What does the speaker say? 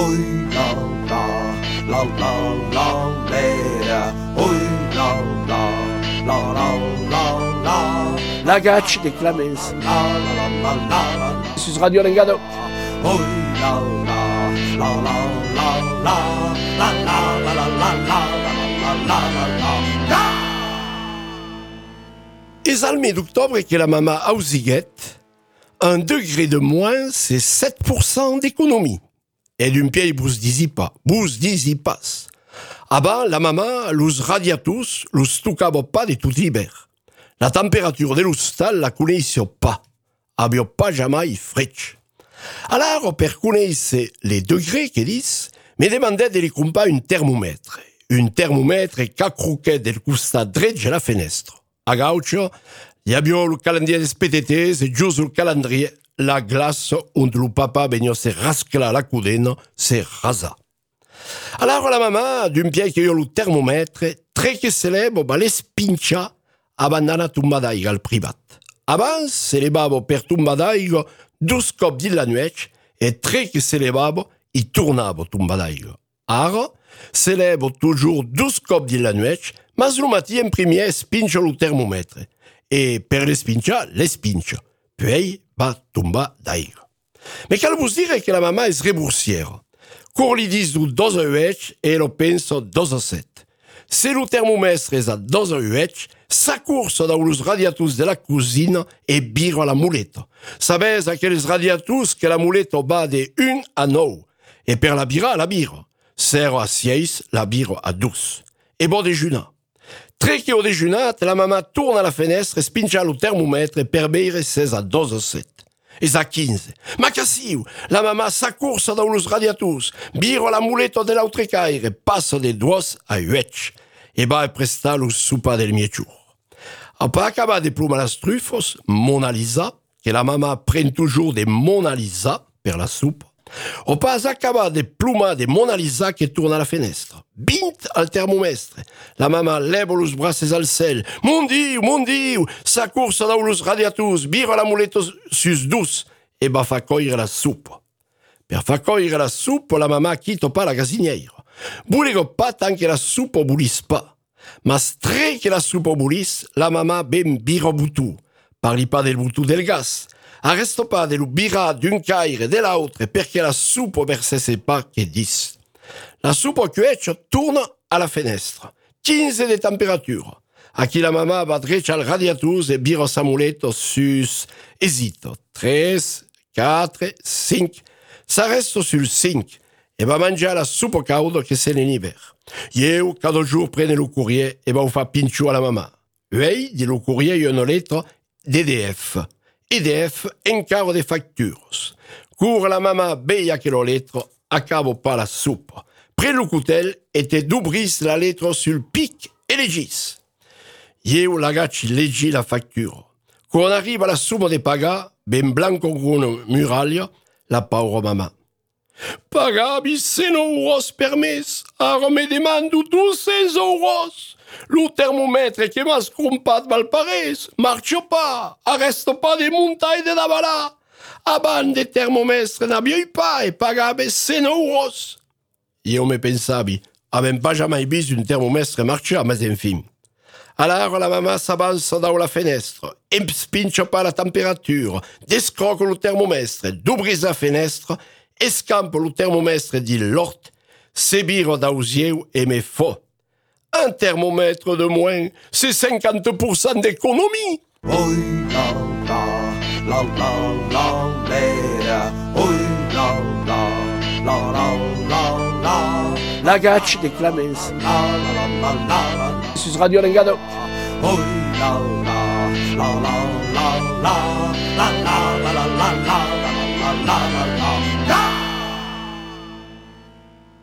la la la la, oi la la la la la. La Gacci de Clemens. La la la la la. Su Radio Lengado. Oi la la la la la la la la la la la la la la. Et al mes d'octobre que la maman Ausiguette, 1 degré de moins, c'est 7% d'économie. Et d'un pied, vous disiez pas. Avant, la maman, los radiatus, los tocava pas de tout l'hiver. La température de l'hostal la connaissait pas. Abbiamo pas jamais frecce. Alors, per connaître les degrés que disent, me demandait de les comparer un thermomètre. Un thermomètre qu'accroquait del costat dret de la fenêtre. A Gaucho, il y a bien le calendrier des PTT, c'est juste le calendrier, la glace, où le papa venia se rascla la cudena, se rasa. Alors la maman, d'un pied che io le thermomètre, tre che se leva, le spincia, abandana tumba d'aiga al privat. Abans se levava per tumba d'aiga 2 cops di la nuec, e tre che se levava, i tornava tumba d'aiga. Ara, se leva toujours 2 cops di la nuec, mas lo matí en primer spincha lo thermomètre. E per le spincha. Puis va tombar d'aiga. Mais cal vos dire que la maman és reboursière. Cor li dis du 2,8 e lo pensa 2,7. Se lo thermomètre és a 2,8, sa coursa dans los radiatus de la cuisine e bira la muleta. Sabes aqueles radiatus que la muleta va de 1 a 9. E per la bira, 0 a 6, la bira a 12. E bon dejunar. Tre che ho dejunat, la mamma torna alla finestra e spinge lo thermomètre per bere 16 a 2,7. Es a 15. Ma cassiu, la mamma s'accorsa dans los radiatus, bira la muleta de l'autre caire, passa de 2 a 8. E va prestar lo supa del mieciur. A pas acabar de pluma las trufos, Mona Lisa, que la mamma pren toujours de Mona Lisa per la soupe. O pas acabar de pluma de Mona Lisa que tourna a la finestra. Bint al thermomètre. La mamma leva los braces al cel. Mon Dieu, s'accorsa dans los radiatus, bira la muleta sus 12 e va fa coire la soupe. Per fa coire la soupe, la mamma quitte pas la gazinière. Bouligo pas tant que la soupe boulisse pas. Mas tre que la soupe boulisse, la mamma ben bira boutou. Parli pas del boutou del gas. Arresto pas de lo bira d'un caire e de l'autre perché la soupe versesse pas che dis. La soupe cuece tourna a la finestra. 15 de temperatura. A qui la mamma va dreccia al radiatus e bira sa muleta sus. Esito. 3, 4, 5. S'arresto sul 5 e va mangiare la soupe cauda che se l'hiver. Io, cada jour, prene lo courrier e va fa pincio alla mamma. Ei, di lo courrier una letra d'EDF. EDF encargo de factures. Cour la mamma beia che lo letro, acabo pas la soupe. Pre lo coutel e te dubris la lettra sul pic e legis. Io la gacci leggi la factura. Quando arriva la somma de paga, ben blanco con una muraglia, la paura mamma. Pagavi 100 euros per mes, ara me demando 200 euros. Lo thermomètre che m'ha scrumpat malpares, marcia pas, arresto pas de montagne de davalà. Abans de thermomètre n'aviei pas e pagave 100 euros. Io me pensavi, avem pas jamais vist un thermomètre marchar, mas enfim. Alors la mamma s'avança dans la finestra, e spinge pas la temperatura, descroque lo thermomètre, dubris la finestra, escampa lo thermomètre di l'ort, se bira d'ausieu e me fo. Un thermomètre de moins, c'est 50% d'économie. Oi la la la la la la, oi la la la la la la. La Gacci de Clemens. La la la la la. Su Radio Lengado. Oi la la la la la la la la la la la la la la la.